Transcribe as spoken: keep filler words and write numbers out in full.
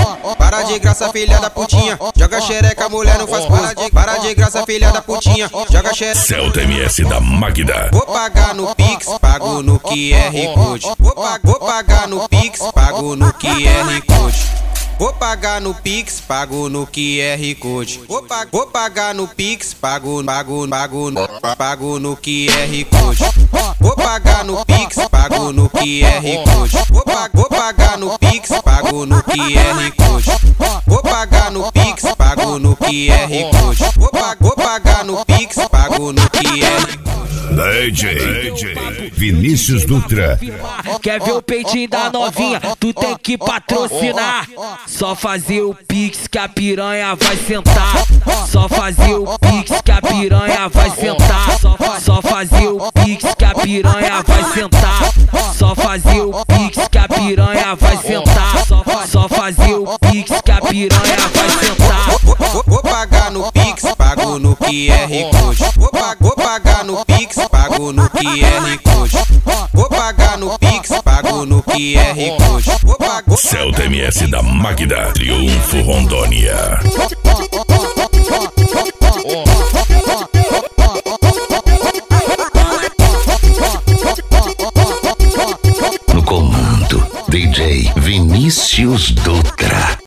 Para de graça, filha da putinha. Joga xereca, mulher não faz para de, para de graça, filha da putinha. Joga xereca. Celta M S da Magda. Vou pagar no Pix, pago no Q R Code. Vou, pa vou pagar no Pix, pago no Q R Code. Vou pagar no Pix, pago no Q R Code. Vou, pa vou pagar no Pix, pago, pago, pago, pago no Q R Code. Vou pagar no Pix, pago no Q R Code. Vou, pa vou pagar no Pix, pago no Q R Code. Vou pagar no Pix, pago no Q R Code. Vou, pa vou pagar no Pix, pago no Q R Code. D J Vinícius Dutra. Quer ver o peitinho da novinha? Tu tem que patrocinar. Só fazer o pix que a piranha vai sentar. Só fazer o pix que a piranha vai sentar. Só fazer o pix que a piranha vai sentar. Só fazer o pix que a piranha vai sentar. Só fazer o pix que a piranha vai sentar. Vou, vou pagar no Pix, pago no Q R Code. Vou, pa vou pagar no Pix, pago no Q R Code. Vou pagar no Pix, pago no Q R Code. Vou pagar. Celta M S da Magda. Triunfo Rondônia. No comando, D J Vinícius Dutra.